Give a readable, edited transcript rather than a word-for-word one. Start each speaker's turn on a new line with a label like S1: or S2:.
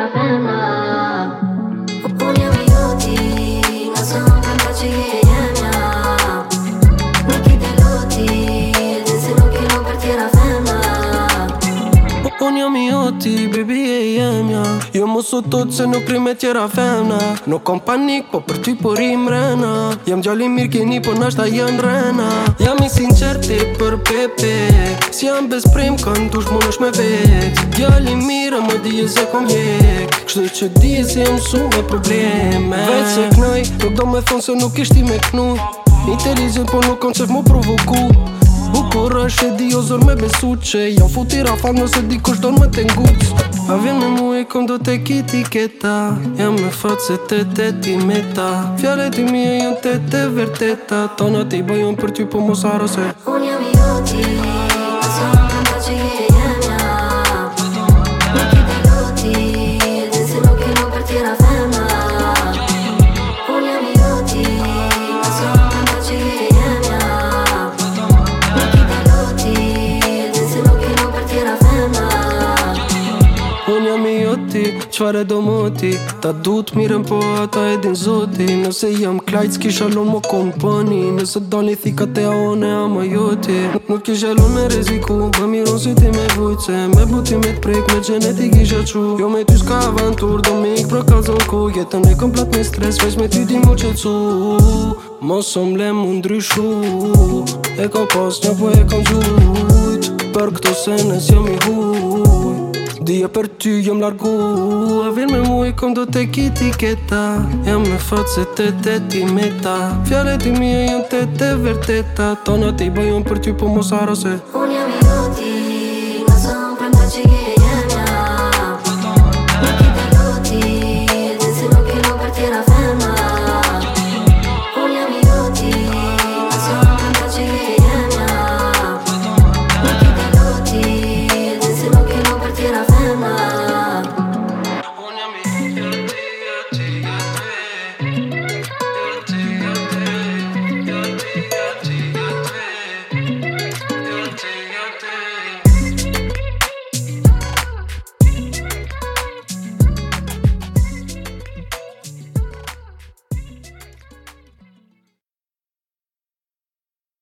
S1: tjera femna. Unë jam i joti, nëse unë premta që je jemja. Nuk i deloti, din se nuk i lom për tjera femna.
S2: Unë jam i joti, baby e jemja. Jo mos u tot se nuk ri me tjera femna. Nuk kom panik, po për ty po rim rena. Jam gjalli mirë keni, po nashta janë rena. Jam i sinqerti për pepe. Si jam bez prim, kanë dush më nësh me vet. Gjalli mirë, më dije se kom jek. Kështu që dije se jam su me probleme. Veç se knoj, nuk do me thonë se nuk ishti me knu. Inteligent, po nuk kom qef mu provoku. Bukur është e di o zor me besu që jam futi rafal nëse dikush don me t'nguc. A vjen me mu e kom do t'e kitiketa. Jam me fat se te ti meta. Fjallet i mije jon te vërteta. Tona ti bëjon për ty po mos haro se
S1: Unë jam i joti, nëse unë premta që je jemja. Nuk i deloti, din se nuk i lom për tjera femna. Unë jam i joti, nëse unë premta që je jemja. Nuk i deloti, din se nuk i lom për tjera femna.
S2: unë jam i joti, qfare do moti. Ta du t'mirën po ata e din zoti. Nëse jam klajt s'kisha lon mo kompani. Nëse doni thika te aone ama joti. Nuk kisha lon me reziku, më miron si ti me vujt. Se me buti me t'prek, me gjenetik isha qu. Jo me ty s'ka avantur, do me ik për kalzon ku. Jetën e komplet me stres, veç me ty di mu qetsu. Mos o mle mu ndryshu. E kom pas një po e kom gjujt. Për këto senes jam i huj. Dije për ty jam largu. A vjen me mu i kom do t'e kitiketa. Jam me fat se te ti meta. Fjallet i mije jon te vërteta. Tona ti bëjon për ty po mos haro se
S1: Unë jam i